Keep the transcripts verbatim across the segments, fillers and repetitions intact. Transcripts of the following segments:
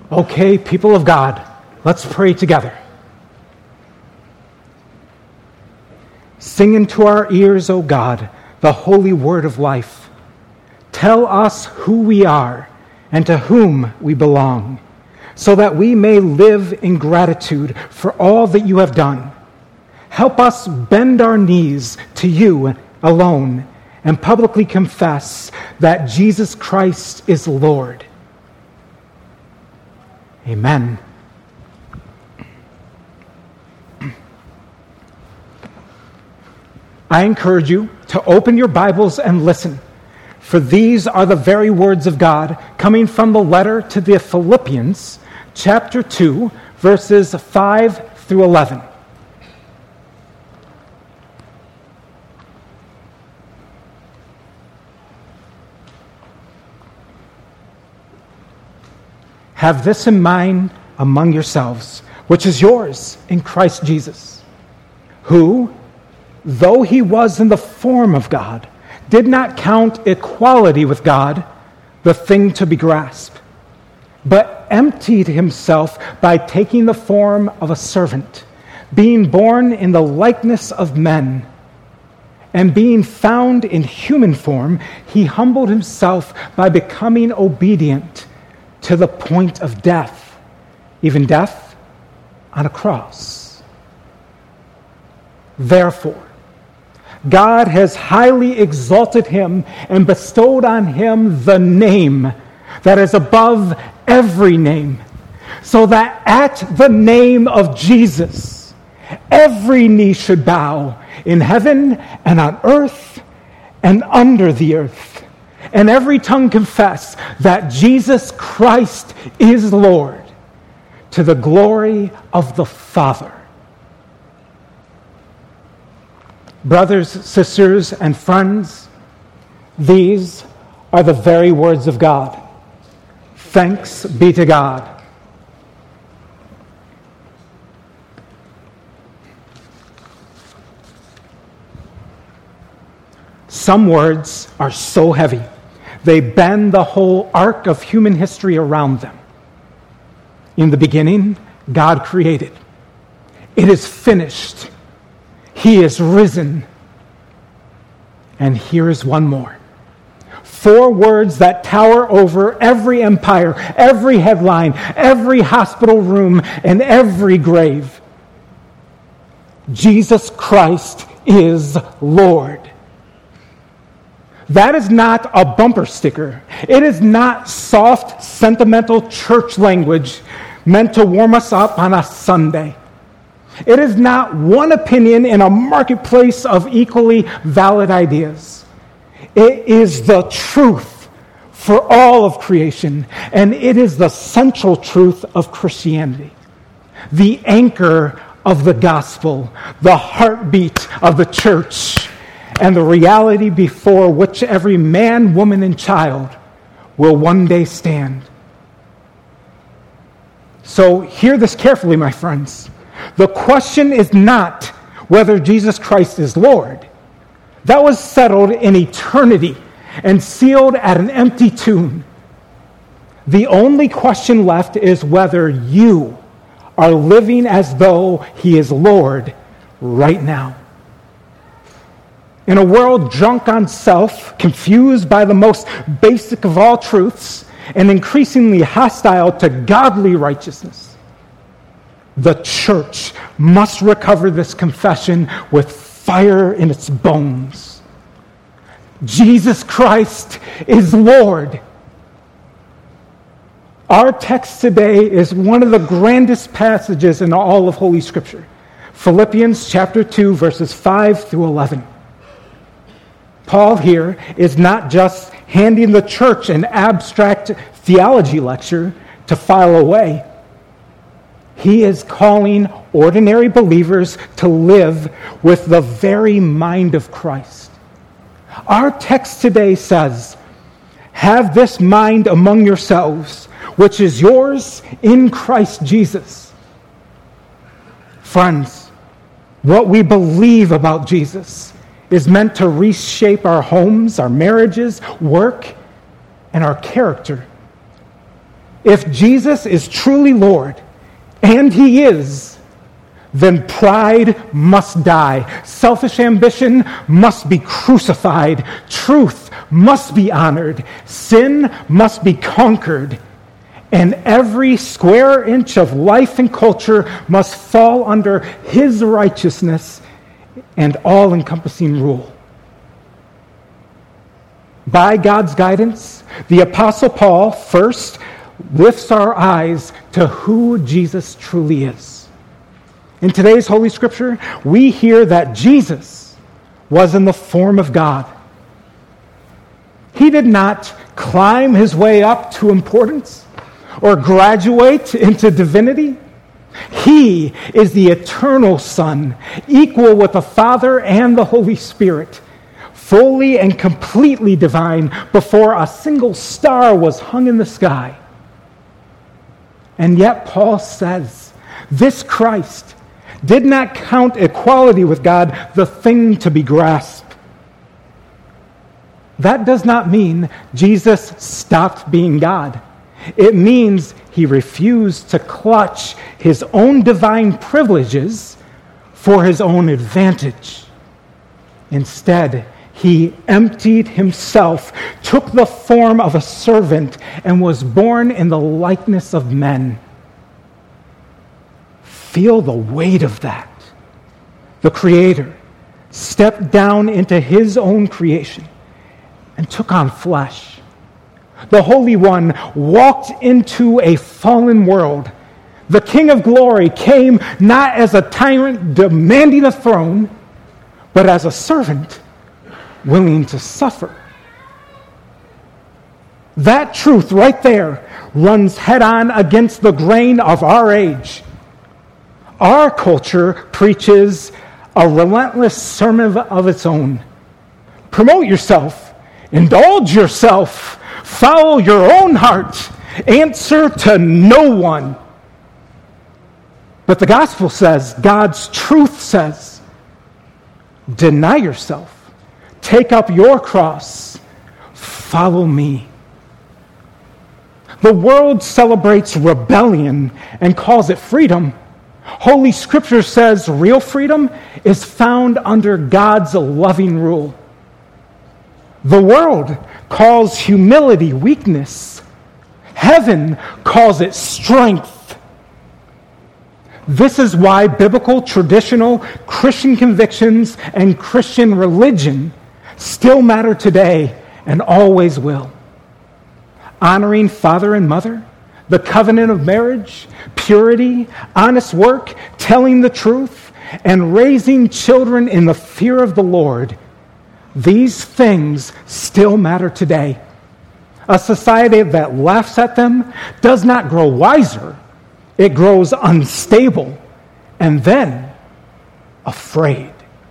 Okay, people of God, let's pray together. Sing into our ears, O God, the holy word of life. Tell us who we are and to whom we belong, so that we may live in gratitude for all that you have done. Help us bend our knees to you alone and publicly confess that Jesus Christ is Lord. Amen. I encourage you to open your Bibles and listen, for these are the very words of God coming from the letter to the Philippians, chapter two, verses five through eleven. Have this in mind among yourselves, which is yours in Christ Jesus, who, though he was in the form of God, did not count equality with God the thing to be grasped, but emptied himself by taking the form of a servant, being born in the likeness of men. And being found in human form, he humbled himself by becoming obedient to the point of death, even death on a cross. Therefore, God has highly exalted him and bestowed on him the name that is above every name, so that at the name of Jesus, every knee should bow in heaven and on earth and under the earth, and every tongue confess that Jesus Christ is Lord, to the glory of the Father. Brothers, sisters, and friends, these are the very words of God. Thanks be to God. Some words are so heavy, they bend the whole arc of human history around them. In the beginning, God created. It is finished. He is risen. And here is one more. Four words that tower over every empire, every headline, every hospital room, and every grave. Jesus Christ is Lord. That is not a bumper sticker. It is not soft, sentimental church language meant to warm us up on a Sunday. It is not one opinion in a marketplace of equally valid ideas. It is the truth for all of creation, and it is the central truth of Christianity. The anchor of the gospel, the heartbeat of the church, and the reality before which every man, woman, and child will one day stand. So hear this carefully, my friends. The question is not whether Jesus Christ is Lord. That was settled in eternity and sealed at an empty tomb. The only question left is whether you are living as though he is Lord right now. In a world drunk on self, confused by the most basic of all truths, and increasingly hostile to godly righteousness, the church must recover this confession with fire in its bones. Jesus Christ is Lord. Our text today is one of the grandest passages in all of Holy Scripture. Philippians chapter two, verses five through eleven. Paul here is not just handing the church an abstract theology lecture to file away. He is calling ordinary believers to live with the very mind of Christ. Our text today says, "Have this mind among yourselves, which is yours in Christ Jesus." Friends, what we believe about Jesus is meant to reshape our homes, our marriages, work, and our character. If Jesus is truly Lord, and he is, then pride must die. Selfish ambition must be crucified. Truth must be honored. Sin must be conquered. And every square inch of life and culture must fall under his righteousness and all-encompassing rule. By God's guidance, the Apostle Paul first lifts our eyes to who Jesus truly is. In today's Holy Scripture, we hear that Jesus was in the form of God. He did not climb his way up to importance or graduate into divinity. He is the eternal Son, equal with the Father and the Holy Spirit, fully and completely divine before a single star was hung in the sky. And yet Paul says, this Christ did not count equality with God the thing to be grasped. That does not mean Jesus stopped being God. It means he refused to clutch his own divine privileges for his own advantage. Instead, he emptied himself, took the form of a servant, and was born in the likeness of men. Feel the weight of that. The Creator stepped down into his own creation and took on flesh. The Holy One walked into a fallen world. The King of Glory came not as a tyrant demanding a throne, but as a servant willing to suffer. That truth right there runs head-on against the grain of our age. Our culture preaches a relentless sermon of its own. Promote yourself, indulge yourself, follow your own heart, answer to no one. But the gospel says, God's truth says, deny yourself. Take up your cross. Follow me. The world celebrates rebellion and calls it freedom. Holy Scripture says real freedom is found under God's loving rule. The world calls humility weakness. Heaven calls it strength. This is why biblical, traditional Christian convictions and Christian religion still matter today and always will. Honoring father and mother, the covenant of marriage, purity, honest work, telling the truth, and raising children in the fear of the Lord, these things still matter today. A society that laughs at them does not grow wiser. It grows unstable and then afraid.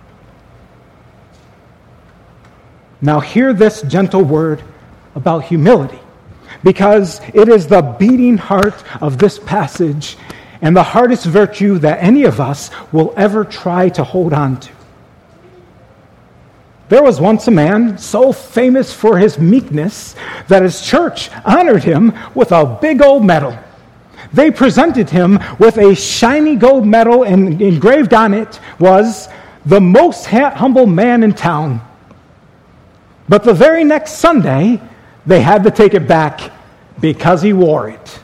Now hear this gentle word about humility, because it is the beating heart of this passage and the hardest virtue that any of us will ever try to hold on to. There was once a man so famous for his meekness that his church honored him with a big old medal. They presented him with a shiny gold medal, and engraved on it was, "The most humble man in town." But the very next Sunday, they had to take it back because he wore it.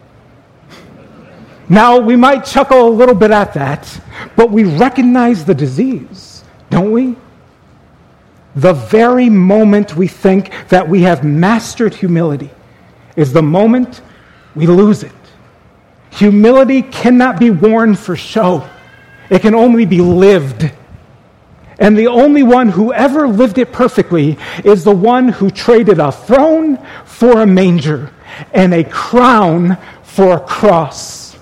Now, we might chuckle a little bit at that, but we recognize the disease, don't we? The very moment we think that we have mastered humility is the moment we lose it. Humility cannot be worn for show. It can only be lived. And the only one who ever lived it perfectly is the one who traded a throne for a manger and a crown for a cross.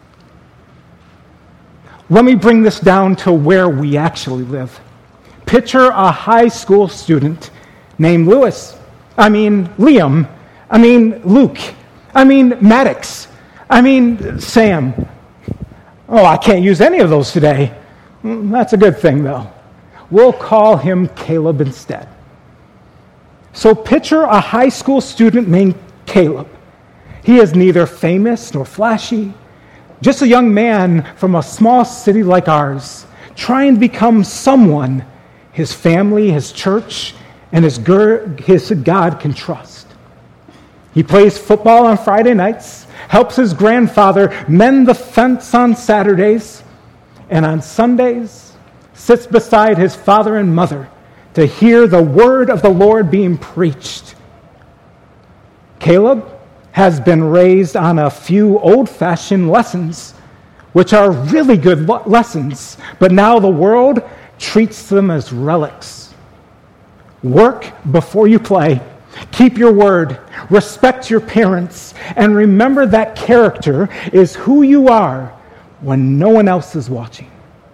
Let me bring this down to where we actually live. Picture a high school student named Lewis. I mean, Liam. I mean, Luke. I mean, Maddox. I mean, Sam. Oh, I can't use any of those today. That's a good thing, though. We'll call him Caleb instead. So picture a high school student named Caleb. He is neither famous nor flashy, just a young man from a small city like ours, trying to become someone his family, his church, and his, his God can trust. He plays football on Friday nights, helps his grandfather mend the fence on Saturdays, and on Sundays sits beside his father and mother to hear the word of the Lord being preached. Caleb has been raised on a few old-fashioned lessons, which are really good lessons, but now the world treats them as relics. Work before you play. Keep your word. Respect your parents. And remember that character is who you are when no one else is watching.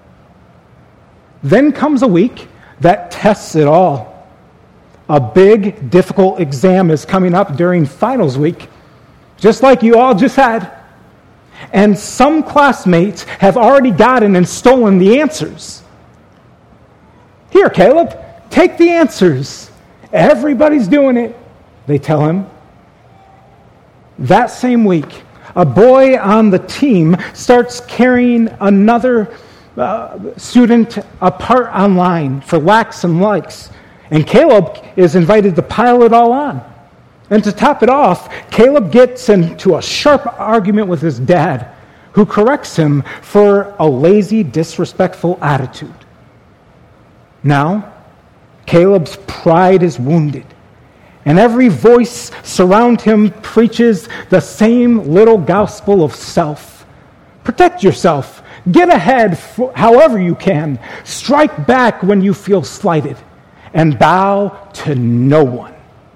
Then comes a week that tests it all. A big, difficult exam is coming up during finals week, just like you all just had. And some classmates have already gotten and stolen the answers. Here, Caleb, take the answers. Everybody's doing it, they tell him. That same week, a boy on the team starts carrying another uh, student apart online for lacks and likes. And Caleb is invited to pile it all on. And to top it off, Caleb gets into a sharp argument with his dad, who corrects him for a lazy, disrespectful attitude. Now, Caleb's pride is wounded, and every voice surround him preaches the same little gospel of self. Protect yourself. Get ahead however you can. Strike back when you feel slighted, and bow to no one.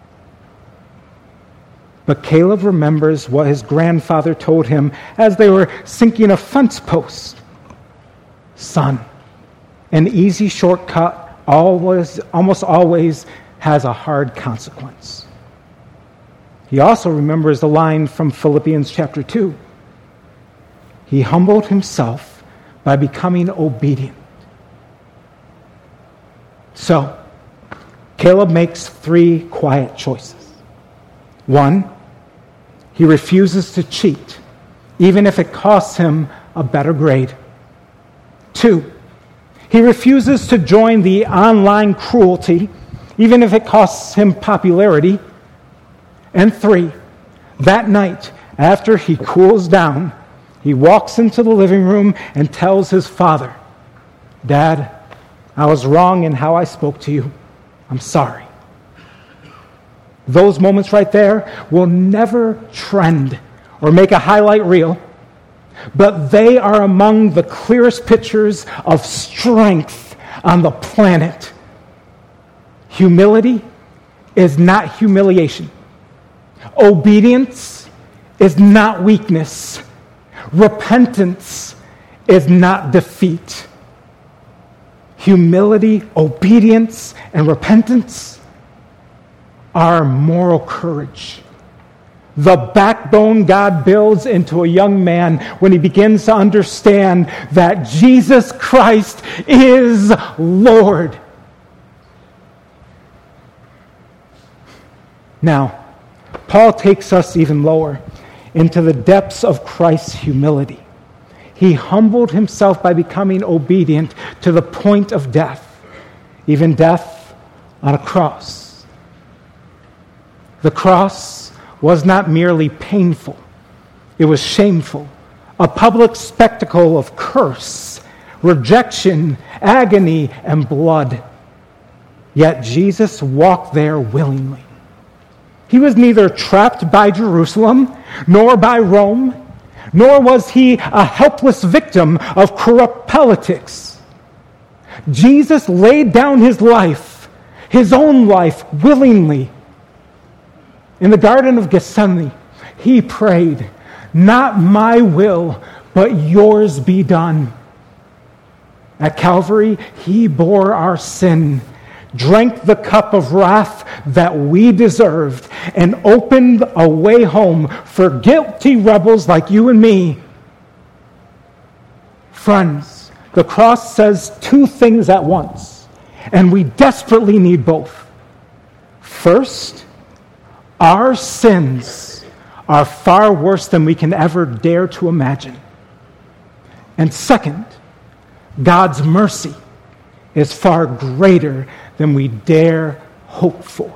But Caleb remembers what his grandfather told him as they were sinking a fence post. Son, an easy shortcut always, almost always has a hard consequence. He also remembers the line from Philippians chapter two. He humbled himself by becoming obedient. So, Caleb makes three quiet choices. One, he refuses to cheat, even if it costs him a better grade. Two, he refuses to join the online cruelty, even if it costs him popularity. And three, that night, after he cools down, he walks into the living room and tells his father, Dad, I was wrong in how I spoke to you. I'm sorry. Those moments right there will never trend or make a highlight reel, but they are among the clearest pictures of strength on the planet. Humility is not humiliation. Obedience is not weakness. Repentance is not defeat. Humility, obedience, and repentance are moral courage. The backbone God builds into a young man when he begins to understand that Jesus Christ is Lord. Now, Paul takes us even lower into the depths of Christ's humility. He humbled himself by becoming obedient to the point of death, even death on a cross. The cross was not merely painful, it was shameful, a public spectacle of curse, rejection, agony, and blood. Yet Jesus walked there willingly. He was neither trapped by Jerusalem nor by Rome, nor was he a helpless victim of corrupt politics. Jesus laid down his life, his own life, willingly. In the Garden of Gethsemane, he prayed, "Not my will, but yours be done." At Calvary, he bore our sin, drank the cup of wrath that we deserved, and opened a way home for guilty rebels like you and me. Friends, the cross says two things at once, and we desperately need both. First, our sins are far worse than we can ever dare to imagine. And second, God's mercy is far greater than we dare hope for.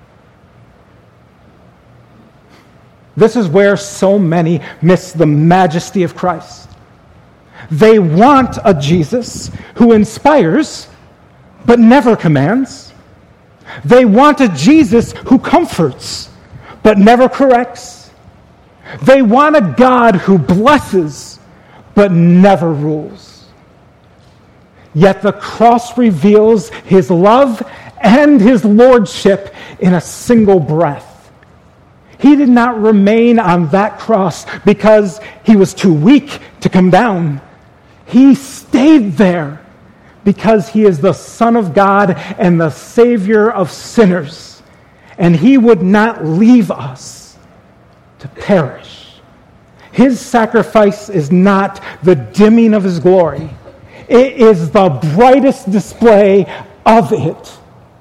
This is where so many miss the majesty of Christ. They want a Jesus who inspires but never commands. They want a Jesus who comforts but never corrects. They want a God who blesses but never rules. Yet the cross reveals his love and his lordship in a single breath. He did not remain on that cross because he was too weak to come down. He stayed there because he is the Son of God and the Savior of sinners. And he would not leave us to perish. His sacrifice is not the dimming of his glory. It is the brightest display of it.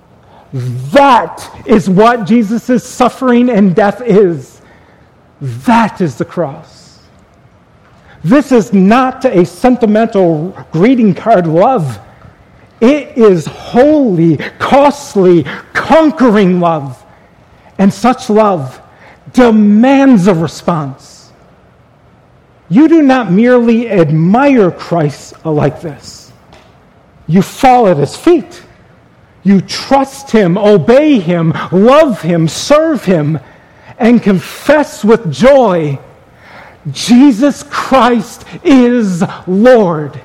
That is what Jesus' suffering and death is. That is the cross. This is not a sentimental greeting card love. It is holy, costly, conquering love. And such love demands a response. You do not merely admire Christ like this. You fall at his feet. You trust him, obey him, love him, serve him, and confess with joy, Jesus Christ is Lord.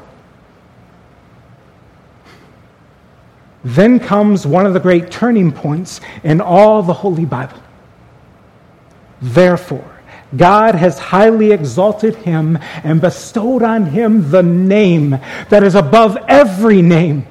Then comes one of the great turning points in all the Holy Bible. Therefore, God has highly exalted him and bestowed on him the name that is above every name.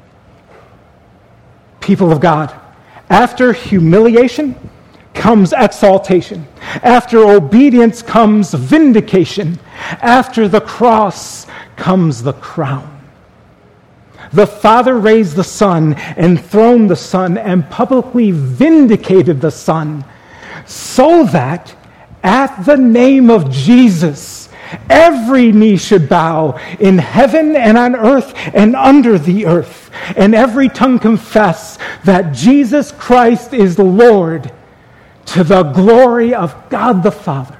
People of God, after humiliation comes exaltation. After obedience comes vindication. After the cross comes the crown. The Father raised the Son, enthroned the Son, and publicly vindicated the Son, so that at the name of Jesus, every knee should bow in heaven and on earth and under the earth, and every tongue confess that Jesus Christ is the Lord, to the glory of God the Father.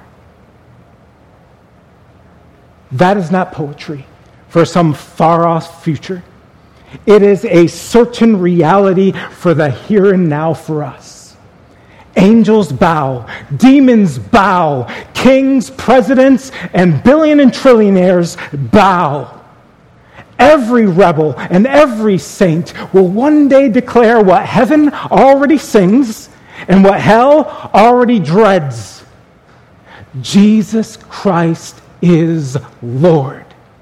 That is not poetry for some far-off future. It is a certain reality for the here and now for us. Angels bow, demons bow, kings, presidents, and billion and trillionaires bow. Every rebel and every saint will one day declare what heaven already sings and what hell already dreads. Jesus Christ is Lord.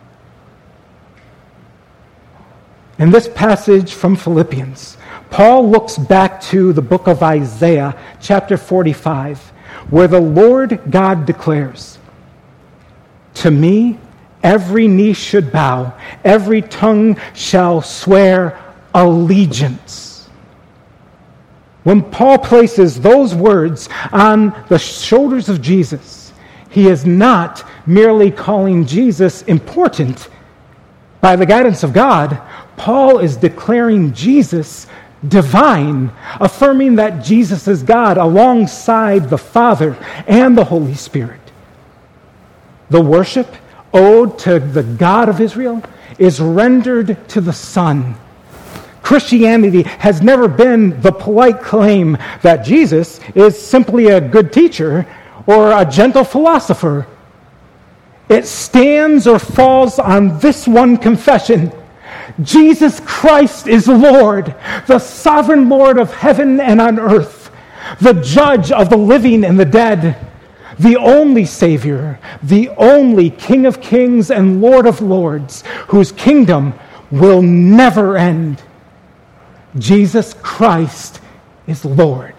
In this passage from Philippians, Paul looks back to the book of Isaiah, chapter forty-five, where the Lord God declares, "To me, every knee should bow, every tongue shall swear allegiance." When Paul places those words on the shoulders of Jesus, he is not merely calling Jesus important by the guidance of God. Paul is declaring Jesus divine, affirming that Jesus is God alongside the Father and the Holy Spirit. The worship owed to the God of Israel is rendered to the Son. Christianity has never been the polite claim that Jesus is simply a good teacher or a gentle philosopher. It stands or falls on this one confession: Jesus Christ is Lord, the sovereign Lord of heaven and on earth, the judge of the living and the dead, the only Savior, the only King of kings and Lord of lords, whose kingdom will never end. Jesus Christ is Lord.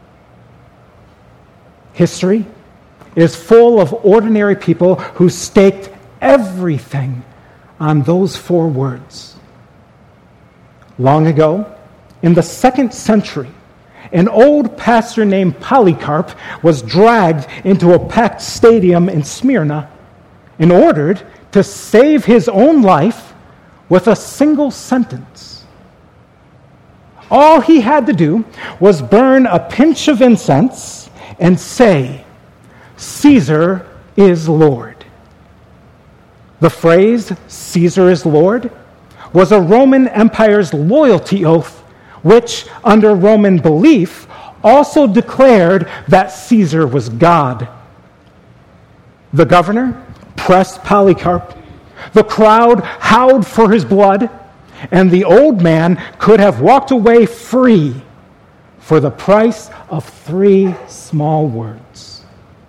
History is full of ordinary people who staked everything on those four words. Long ago, in the second century, an old pastor named Polycarp was dragged into a packed stadium in Smyrna and ordered to save his own life with a single sentence. All he had to do was burn a pinch of incense and say, "Caesar is Lord." The phrase, "Caesar is Lord," was a Roman Empire's loyalty oath, which, under Roman belief, also declared that Caesar was God. The governor pressed Polycarp. The crowd howled for his blood, and the old man could have walked away free for the price of three small words.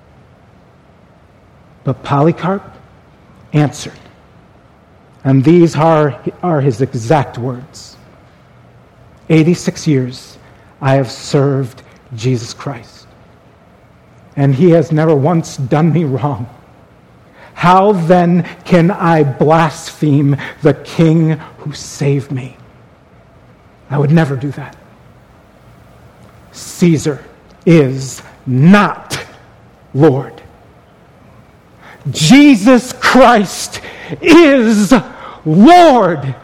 But Polycarp answered, and these are, are his exact words. eighty-six years I have served Jesus Christ, and he has never once done me wrong. How then can I blaspheme the King who saved me? I would never do that. Caesar is not Lord. Jesus Christ is Lord.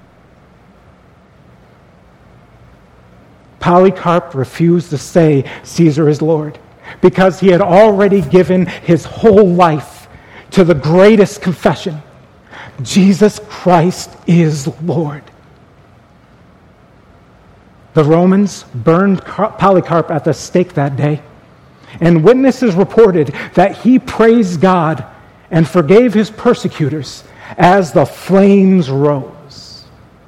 Polycarp refused to say Caesar is Lord because he had already given his whole life to the greatest confession: Jesus Christ is Lord. The Romans burned Polycarp at the stake that day, and witnesses reported that he praised God and forgave his persecutors as the flames rose.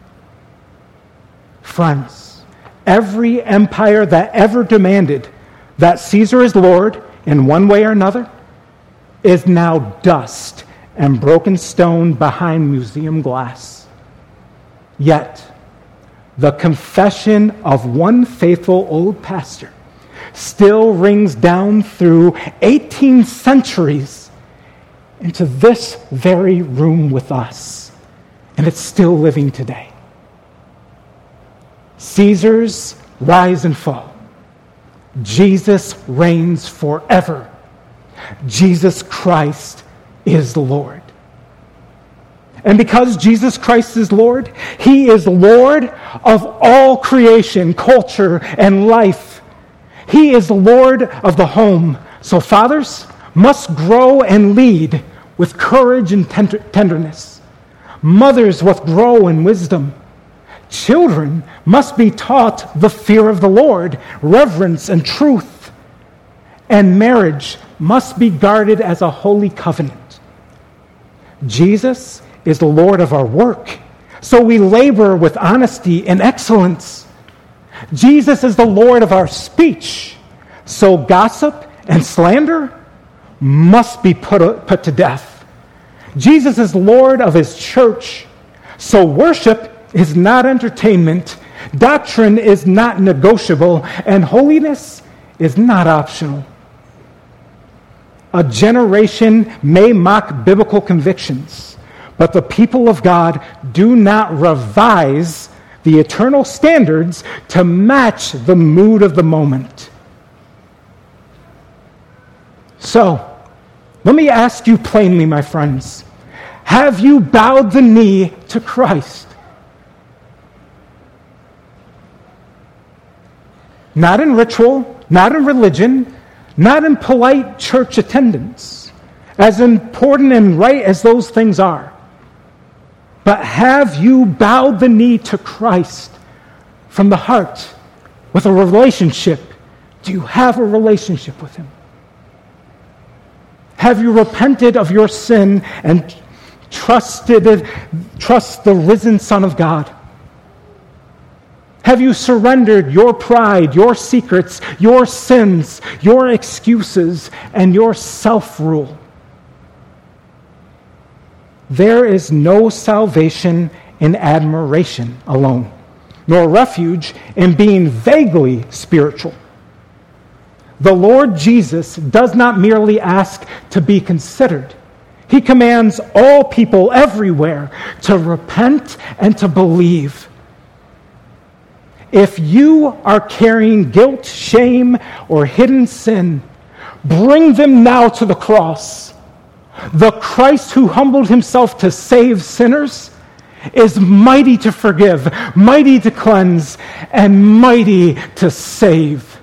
Friends, every empire that ever demanded that Caesar is Lord in one way or another is now dust and broken stone behind museum glass. Yet, the confession of one faithful old pastor still rings down through eighteen centuries into this very room with us, and it's still living today. Caesars rise and fall. Jesus reigns forever. Jesus Christ is Lord. And because Jesus Christ is Lord, he is Lord of all creation, culture, and life. He is Lord of the home. So fathers must grow and lead with courage and tender- tenderness. Mothers must grow in wisdom. Children must be taught the fear of the Lord, reverence and truth. And marriage must be guarded as a holy covenant. Jesus is the Lord of our work, so we labor with honesty and excellence. Jesus is the Lord of our speech, so gossip and slander must be put, put to death. Jesus is Lord of his church, so worship is not entertainment, doctrine is not negotiable, and holiness is not optional. A generation may mock biblical convictions, but the people of God do not revise the eternal standards to match the mood of the moment. So, let me ask you plainly, my friends, have you bowed the knee to Christ? Not in ritual, not in religion, not in polite church attendance, as important and right as those things are. But have you bowed the knee to Christ from the heart with a relationship? Do you have a relationship with him? Have you repented of your sin and trusted trust the risen Son of God? Have you surrendered your pride, your secrets, your sins, your excuses, and your self-rule? There is no salvation in admiration alone, nor refuge in being vaguely spiritual. The Lord Jesus does not merely ask to be considered. He commands all people everywhere to repent and to believe. If you are carrying guilt, shame, or hidden sin, bring them now to the cross. The Christ who humbled himself to save sinners is mighty to forgive, mighty to cleanse, and mighty to save.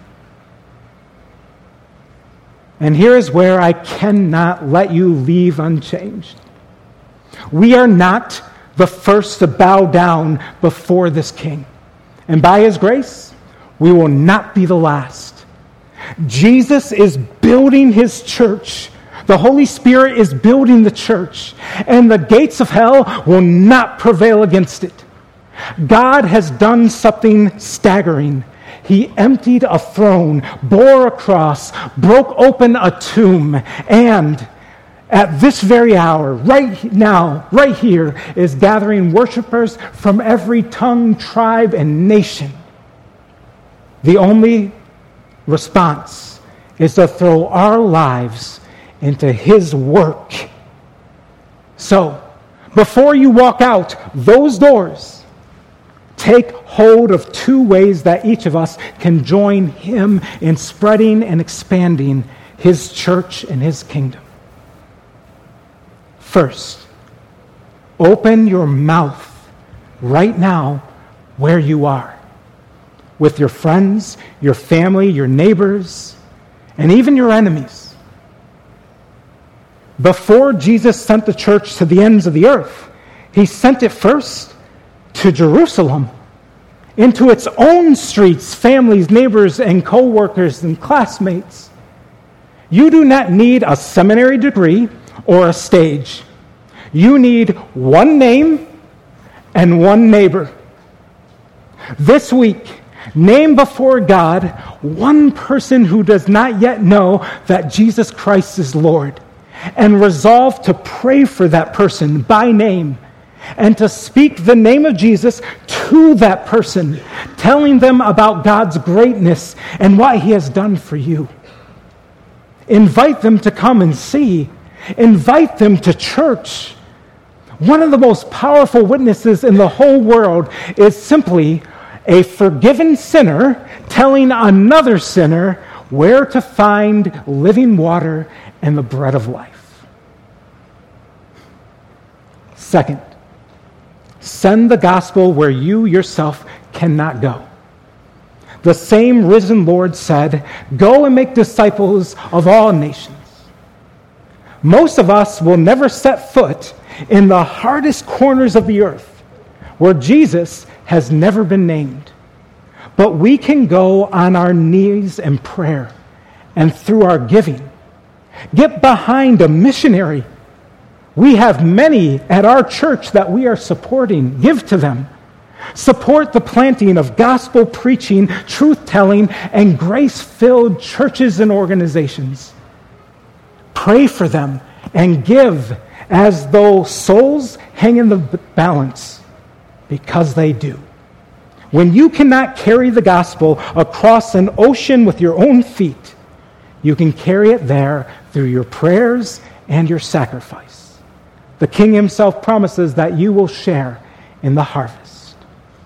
And here is where I cannot let you leave unchanged. We are not the first to bow down before this King. And by his grace, we will not be the last. Jesus is building his church. The Holy Spirit is building the church. And the gates of hell will not prevail against it. God has done something staggering. He emptied a throne, bore a cross, broke open a tomb, and at this very hour, right now, right here, is gathering worshipers from every tongue, tribe, and nation. The only response is to throw our lives into his work. So, before you walk out those doors, take hold of two ways that each of us can join him in spreading and expanding his church and his kingdom. First, open your mouth right now where you are, with your friends, your family, your neighbors, and even your enemies. Before Jesus sent the church to the ends of the earth, he sent it first to Jerusalem, into its own streets, families, neighbors, and co-workers and classmates. You do not need a seminary degree or a stage. You need one name and one neighbor. This week, name before God one person who does not yet know that Jesus Christ is Lord, and resolve to pray for that person by name and to speak the name of Jesus to that person, telling them about God's greatness and what he has done for you. Invite them to come and see. Invite them to church. One of the most powerful witnesses in the whole world is simply a forgiven sinner telling another sinner where to find living water and the bread of life. Second, send the gospel where you yourself cannot go. The same risen Lord said, "Go and make disciples of all nations." Most of us will never set foot in the hardest corners of the earth, where Jesus has never been named. But we can go on our knees in prayer and through our giving. Get behind a missionary. We have many at our church that we are supporting. Give to them. Support the planting of gospel preaching, truth-telling, and grace-filled churches and organizations. Pray for them and give as though souls hang in the balance, because they do. When you cannot carry the gospel across an ocean with your own feet, you can carry it there through your prayers and your sacrifice. The King himself promises that you will share in the harvest.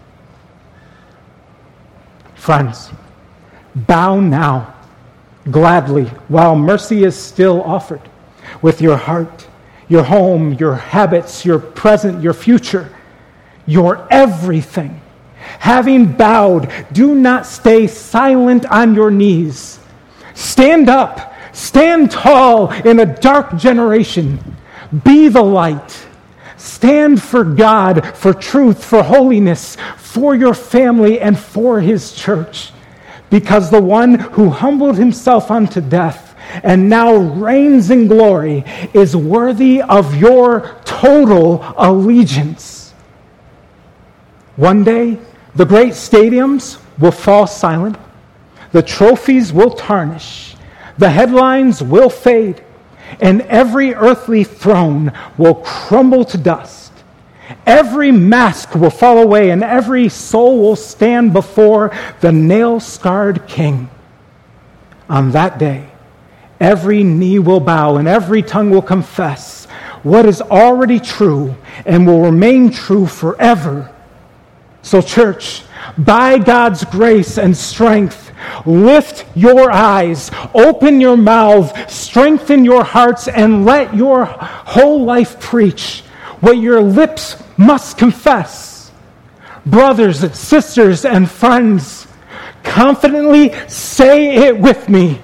Friends, bow now, gladly, while mercy is still offered, with your heart, your home, your habits, your present, your future, your everything. Having bowed, do not stay silent on your knees. Stand up, stand tall in a dark generation. Be the light. Stand for God, for truth, for holiness, for your family, and for his church. Because the one who humbled himself unto death and now reigns in glory is worthy of your total allegiance. One day, the great stadiums will fall silent. The trophies will tarnish. The headlines will fade. And every earthly throne will crumble to dust. Every mask will fall away, and every soul will stand before the nail-scarred King. On that day, every knee will bow, and every tongue will confess what is already true and will remain true forever. So, church, by God's grace and strength, lift your eyes, open your mouth, strengthen your hearts, and let your whole life preach what your lips must confess. Brothers, sisters, and friends, confidently say it with me.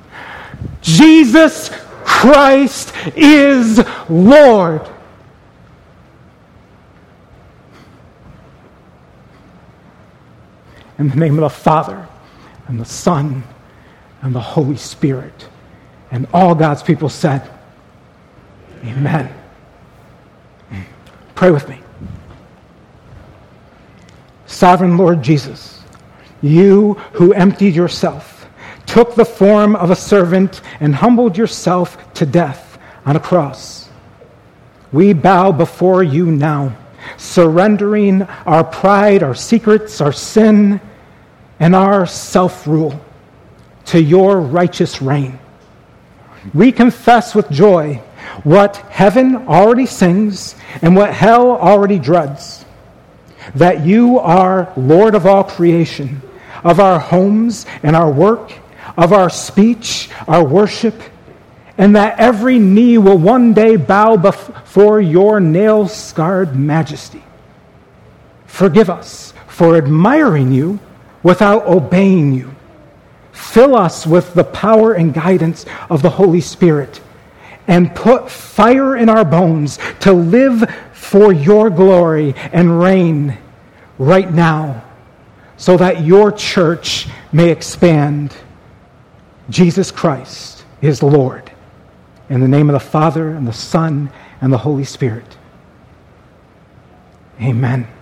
Jesus Christ is Lord. In the name of the Father, and the Son, and the Holy Spirit. And all God's people said, Amen. Pray with me. Sovereign Lord Jesus, you who emptied yourself, took the form of a servant, and humbled yourself to death on a cross. We bow before you now, surrendering our pride, our secrets, our sin, and our self-rule to your righteous reign. We confess with joy what heaven already sings and what hell already dreads, that you are Lord of all creation, of our homes and our work, of our speech, our worship, and that every knee will one day bow before your nail-scarred majesty. Forgive us for admiring you without obeying you. Fill us with the power and guidance of the Holy Spirit, and put fire in our bones to live for your glory and reign right now, so that your church may expand. Jesus Christ is Lord. In the name of the Father, and the Son, and the Holy Spirit. Amen.